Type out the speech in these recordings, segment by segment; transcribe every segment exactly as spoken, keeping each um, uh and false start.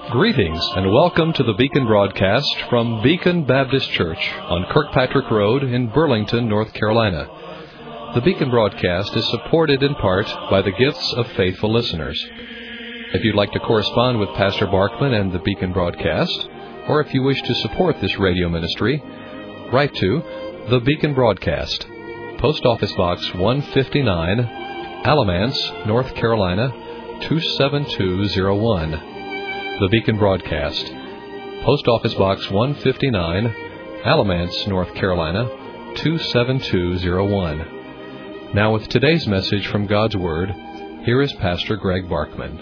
Greetings and welcome to the Beacon broadcast from Beacon Baptist Church on Kirkpatrick Road in Burlington, North Carolina. The Beacon broadcast is supported in part by the gifts of faithful listeners. If you'd like to correspond with Pastor Barkman and the Beacon broadcast, or if you wish to support this radio ministry, write to The Beacon Broadcast, Post Office Box one fifty-nine, Alamance, North Carolina, two seven two zero one. The Beacon Broadcast, Post Office Box one fifty-nine, Alamance, North Carolina, two seven two zero one. Now with today's message from God's Word, here is Pastor Greg Barkman.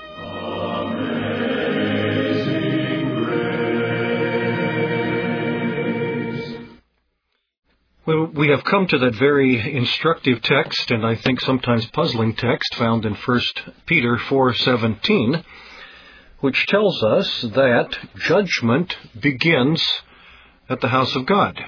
Well, we have come to that very instructive text, and I think sometimes puzzling text, found in First Peter four seventeen, which tells us that judgment begins at the house of God.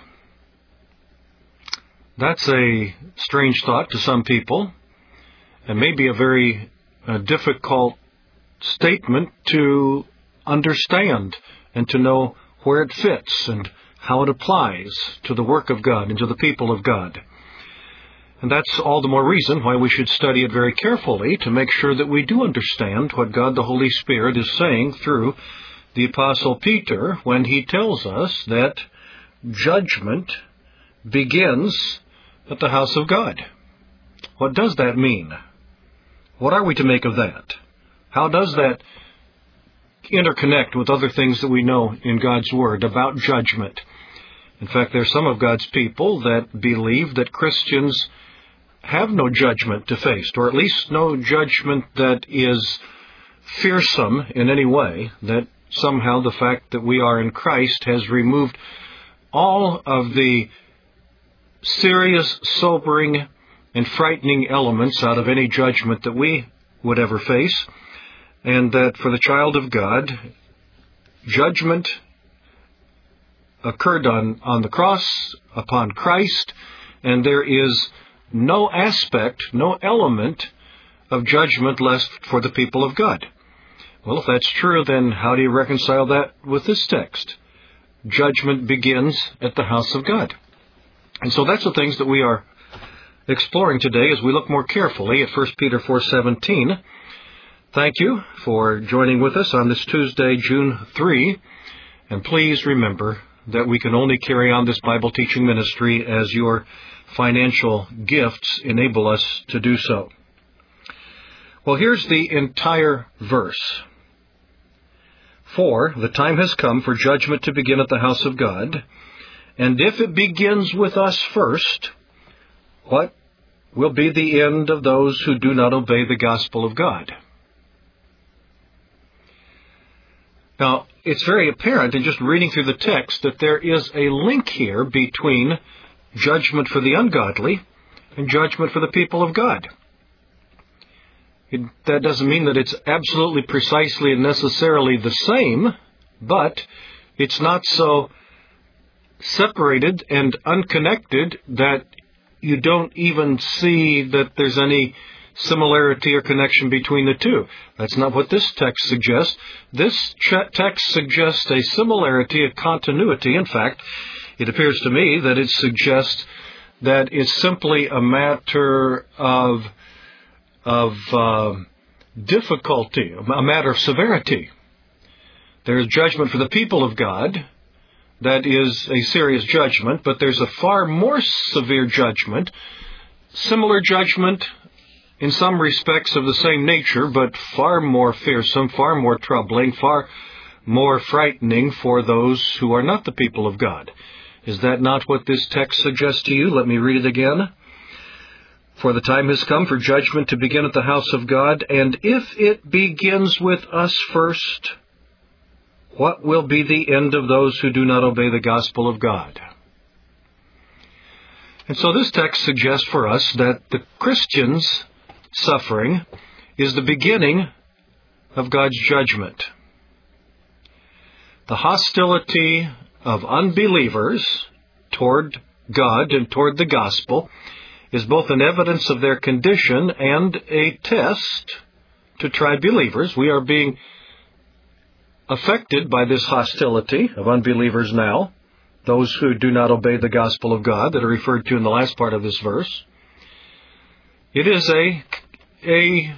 That's a strange thought to some people, and maybe a very uh, difficult statement to understand and to know where it fits and how it applies to the work of God and to the people of God. And that's all the more reason why we should study it very carefully to make sure that we do understand what God the Holy Spirit is saying through the Apostle Peter when he tells us that judgment begins at the house of God. What does that mean? What are we to make of that? How does that interconnect with other things that we know in God's Word about judgment? In fact, there are some of God's people that believe that Christians have no judgment to face, or at least no judgment that is fearsome in any way, that somehow the fact that we are in Christ has removed all of the serious, sobering, and frightening elements out of any judgment that we would ever face, and that for the child of God, judgment occurred on, on the cross, upon Christ, and there is no aspect, no element of judgment left for the people of God. Well, if that's true, then how do you reconcile that with this text? Judgment begins at the house of God. And so that's the things that we are exploring today as we look more carefully at First Peter four seventeen. Thank you for joining with us on this Tuesday, June third. And please remember that we can only carry on this Bible teaching ministry as your financial gifts enable us to do so. Well, here's the entire verse. For the time has come for judgment to begin at the house of God, and if it begins with us first, what will be the end of those who do not obey the gospel of God? Now, it's very apparent in just reading through the text that there is a link here between judgment for the ungodly and judgment for the people of God. It, that doesn't mean that it's absolutely precisely and necessarily the same, but it's not so separated and unconnected that you don't even see that there's any similarity or connection between the two. That's not what this text suggests. This ch- text suggests a similarity, a continuity. In fact, it appears to me that it suggests that it's simply a matter of, of uh, difficulty, a matter of severity. There's judgment for the people of God. That is a serious judgment, but there's a far more severe judgment, similar judgment in some respects of the same nature, but far more fearsome, far more troubling, far more frightening for those who are not the people of God. Is that not what this text suggests to you? Let me read it again. For the time has come for judgment to begin at the house of God, and if it begins with us first, what will be the end of those who do not obey the gospel of God? And so this text suggests for us that the Christian's suffering is the beginning of God's judgment. The hostility of unbelievers toward God and toward the gospel is both an evidence of their condition and a test to try believers. We are being affected by this hostility of unbelievers now, those who do not obey the gospel of God that are referred to in the last part of this verse. It is a, a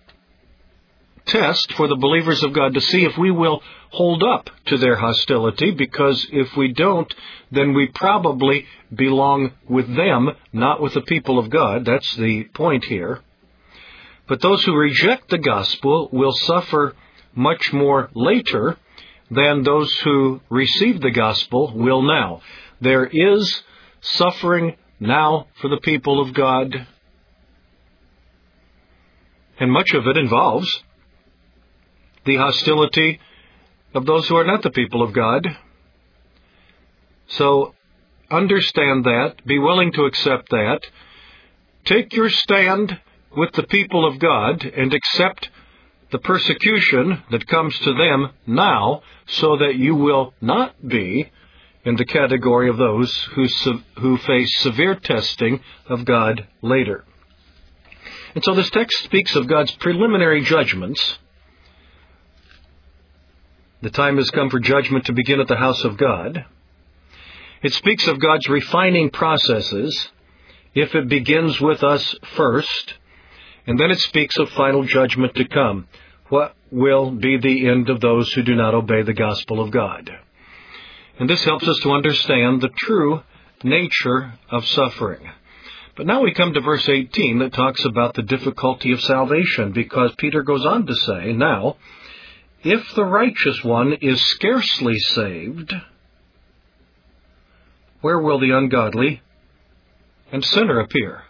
test for the believers of God to see if we will hold up to their hostility, because if we don't, then we probably belong with them, not with the people of God. That's the point here. But those who reject the gospel will suffer much more later than those who receive the gospel will now. There is suffering now for the people of God, and much of it involves the hostility of those who are not the people of God. So understand that, be willing to accept that, take your stand with the people of God and accept the persecution that comes to them now, so that you will not be in the category of those who, who face severe testing of God later. And so this text speaks of God's preliminary judgments. The time has come for judgment to begin at the house of God. It speaks of God's refining processes, if it begins with us first, and then it speaks of final judgment to come. What will be the end of those who do not obey the gospel of God? And this helps us to understand the true nature of suffering. But now we come to verse eighteen that talks about the difficulty of salvation, because Peter goes on to say, now, if the righteous one is scarcely saved, where will the ungodly and sinner appear?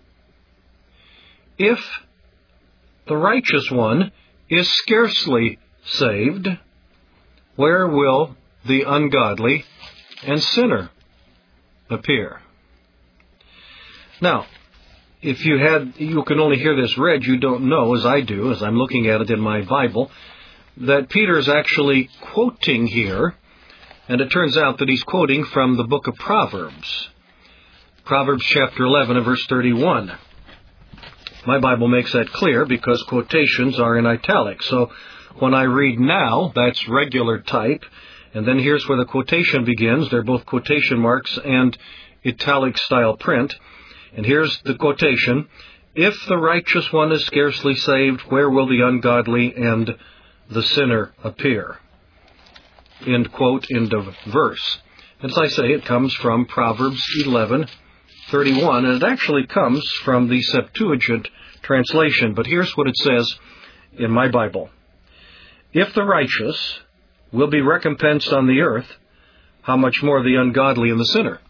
If the righteous one is scarcely saved, where will the ungodly and sinner appear? Now, if you had, you can only hear this read, you don't know, as I do, as I'm looking at it in my Bible, that Peter is actually quoting here, and it turns out that he's quoting from the book of Proverbs. Proverbs chapter eleven and verse thirty-one. My Bible makes that clear because quotations are in italics. So when I read now, that's regular type, and then here's where the quotation begins. They're both quotation marks and italic style print. And here's the quotation. If the righteous one is scarcely saved, where will the ungodly and the sinner appear? End quote, end of verse. As I say, it comes from Proverbs eleven thirty-one, and it actually comes from the Septuagint translation. But here's what it says in my Bible. If the righteous will be recompensed on the earth, how much more the ungodly and the sinner?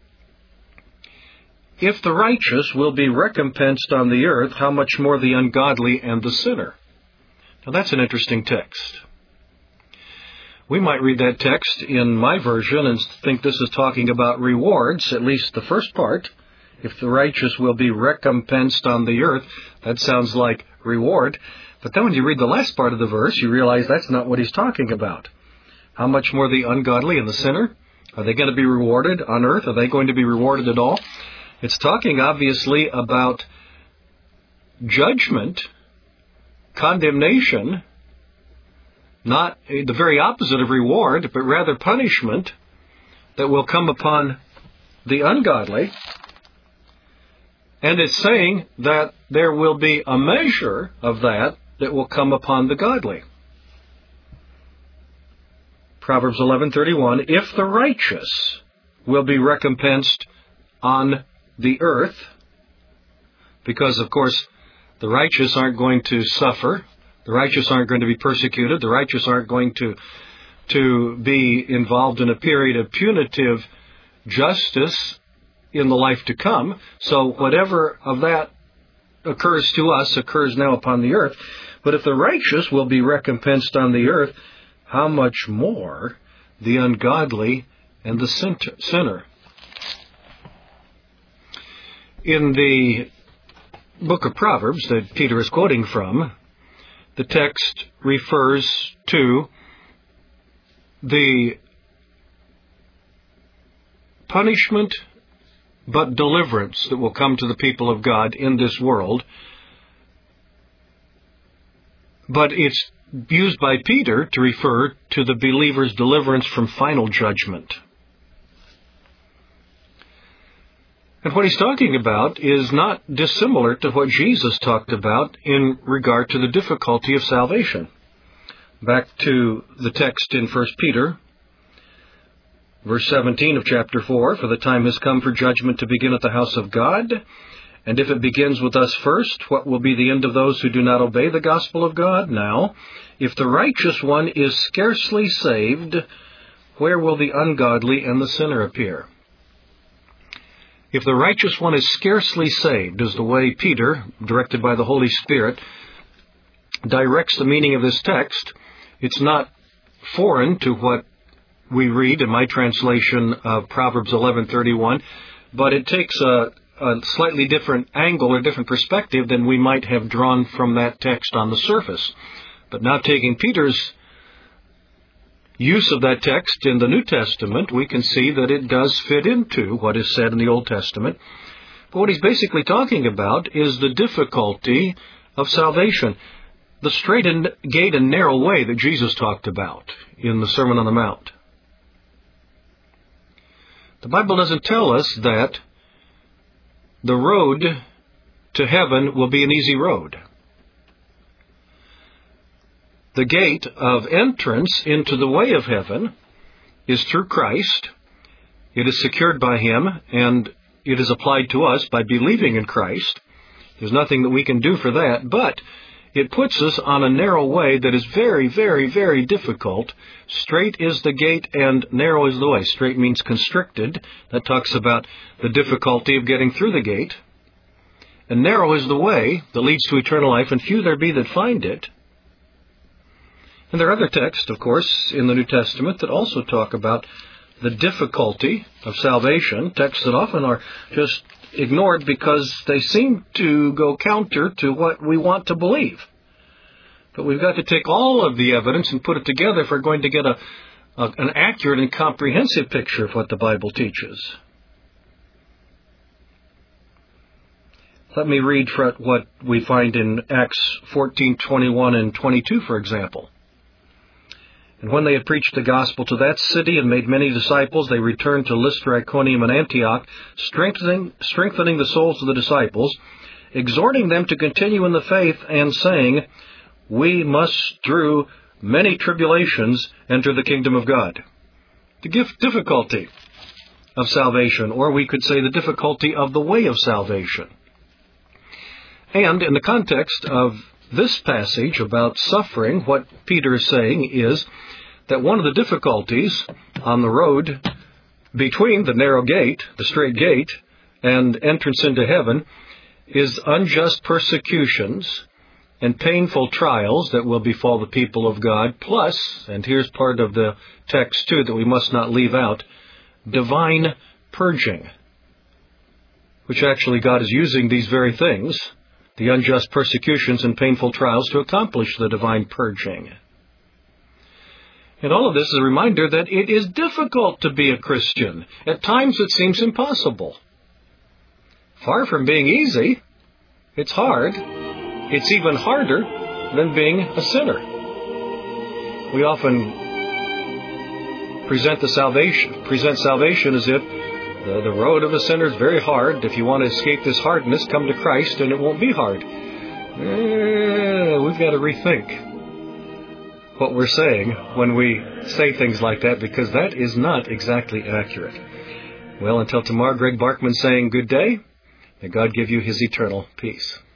If the righteous will be recompensed on the earth, how much more the ungodly and the sinner? Now that's an interesting text. We might read that text in my version and think this is talking about rewards, at least the first part. If the righteous will be recompensed on the earth, that sounds like reward. But then when you read the last part of the verse, you realize that's not what he's talking about. How much more the ungodly and the sinner? Are they going to be rewarded on earth? Are they going to be rewarded at all? It's talking, obviously, about judgment, condemnation, not the very opposite of reward, but rather punishment that will come upon the ungodly. And it's saying that there will be a measure of that that will come upon the godly. Proverbs eleven thirty-one, if the righteous will be recompensed on the earth, because, of course, the righteous aren't going to suffer, the righteous aren't going to be persecuted, the righteous aren't going to, to be involved in a period of punitive justice in the life to come. So whatever of that occurs to us occurs now upon the earth. But if the righteous will be recompensed on the earth, how much more the ungodly and the sinner? In the book of Proverbs that Peter is quoting from, the text refers to the punishment but deliverance that will come to the people of God in this world. But it's used by Peter to refer to the believer's deliverance from final judgment. And what he's talking about is not dissimilar to what Jesus talked about in regard to the difficulty of salvation. Back to the text in First Peter, verse seventeen of chapter four, "For the time has come for judgment to begin at the house of God. And if it begins with us first, what will be the end of those who do not obey the gospel of God? Now, if the righteous one is scarcely saved, where will the ungodly and the sinner appear?" If the righteous one is scarcely saved, is the way Peter, directed by the Holy Spirit, directs the meaning of this text. It's not foreign to what we read in my translation of Proverbs eleven thirty-one, but it takes a, a slightly different angle or different perspective than we might have drawn from that text on the surface. But now taking Peter's use of that text in the New Testament, we can see that it does fit into what is said in the Old Testament. But what he's basically talking about is the difficulty of salvation. The straight and gate and narrow way that Jesus talked about in the Sermon on the Mount. The Bible doesn't tell us that the road to heaven will be an easy road. The gate of entrance into the way of heaven is through Christ. It is secured by Him, and it is applied to us by believing in Christ. There's nothing that we can do for that, but it puts us on a narrow way that is very, very, very difficult. Straight is the gate and narrow is the way. Straight means constricted. That talks about the difficulty of getting through the gate. And narrow is the way that leads to eternal life, and few there be that find it. And there are other texts, of course, in the New Testament that also talk about the difficulty of salvation, texts that often are just ignored because they seem to go counter to what we want to believe. But we've got to take all of the evidence and put it together if we're going to get a, a an accurate and comprehensive picture of what the Bible teaches. Let me read what we find in Acts fourteen twenty-one and twenty-two, for example. "And when they had preached the gospel to that city and made many disciples, they returned to Lystra, Iconium, and Antioch, strengthening, strengthening the souls of the disciples, exhorting them to continue in the faith, and saying, 'We must through many tribulations enter the kingdom of God.'" The difficulty of salvation, or we could say the difficulty of the way of salvation. And in the context of this passage about suffering, what Peter is saying is that one of the difficulties on the road between the narrow gate, the straight gate, and entrance into heaven is unjust persecutions and painful trials that will befall the people of God, plus, and here's part of the text too that we must not leave out, divine purging, which actually God is using these very things, the unjust persecutions and painful trials, to accomplish the divine purging. And all of this is a reminder that it is difficult to be a Christian. At times it seems impossible. Far from being easy, it's hard. It's even harder than being a sinner. We often present the salvation, present salvation as if the, the road of a sinner is very hard. If you want to escape this hardness, come to Christ and it won't be hard. Eh, we've got to rethink what we're saying when we say things like that, because that is not exactly accurate. Well, until tomorrow, Greg Barkman saying good day. May God give you His eternal peace.